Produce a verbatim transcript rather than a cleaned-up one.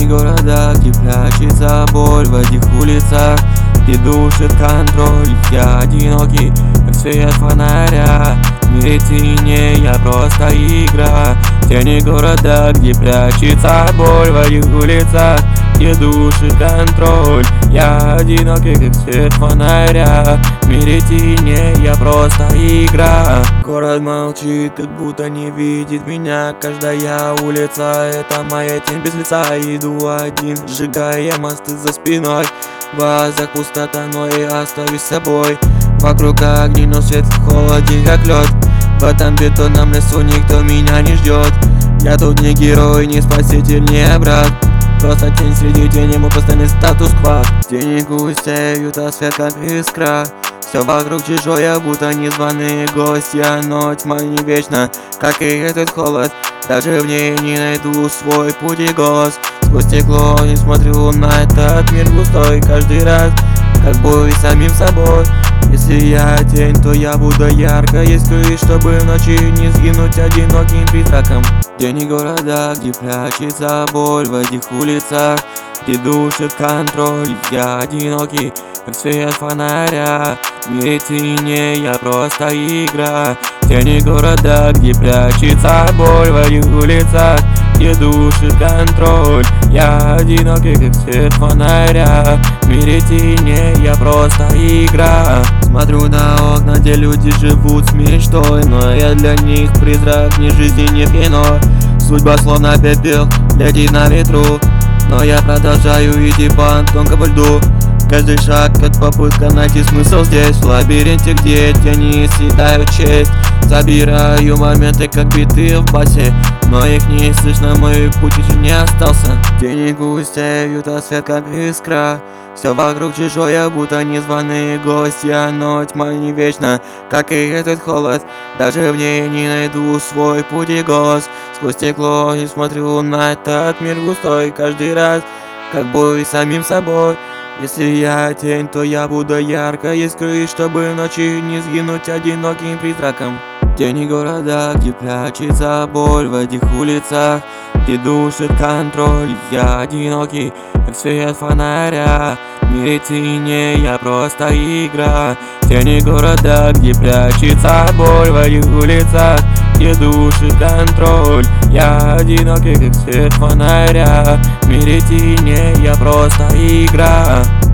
Тени города, где прячется боль, в этих улицах, где душит контроль. Я одинокий, как свет фонаря, в мире теней я просто игра. Тени города, где прячется боль, в этих улицах, где душит контроль. Я одинокий, как свет фонаря, в мире теней я просто игра. Город молчит, как будто не видит меня. Каждая улица — это моя тень без лица. Иду один, сжигая мосты за спиной. В глазах пустота, но я остаюсь собой. Вокруг огни, но свет в холоде, как лед. В этом бетонном лесу никто меня не ждет. Я тут не герой, не спаситель, не брат. Просто тень среди теней, мой постоянный статус-кво. Тени густеют, а свет как искра. Все вокруг чужое, будто незваные гости. Но тьма не вечна, как и этот холод. Даже в ней не найду свой путь и голос. Сквозь стекло не смотрю на этот мир густой. Каждый раз, как бой с самим собой. Если я тень, то я буду ярко искрить, чтобы ночи не сгинуть одиноким призраком. Тени города, где прячется боль, в этих улицах, где душит контроль. Я одинокий, как свет фонаря, в мире теней я просто игра. Тени города, где прячется боль, в этих улицах, где душит контроль. Я одинокий, как свет фонаря, в мире теней я просто игра. Смотрю на окна, где люди живут с мечтой, но я для них призрак, ни жизни, ни кино. Судьба словно пепел, летит на ветру, но я продолжаю идти по тонкому льду. Каждый шаг, как попытка найти смысл здесь, в лабиринте, где тени съедают честь. Забираю моменты, как биты в басе, но их не слышно, мой путь еще не остался. Тени густеют, а свет как искра. Все вокруг чужое, будто незваные гости. Но тьма не вечна, как и этот холод. Даже в ней не найду свой путь и голос. Сквозь стекло не смотрю на этот мир густой. Каждый раз, как бой с самим собой. Если я тень, то я буду ярко искрить, чтобы ночи не сгинуть одиноким призраком. Тени города, где прячется боль, в этих улицах, где душит контроль. Я одинокий, как свет фонаря, в мире теней я просто игра. Тени города, где прячется боль, в этих улицах, где душит контроль. Я одинокий, как свет фонаря, в мире теней я просто игра.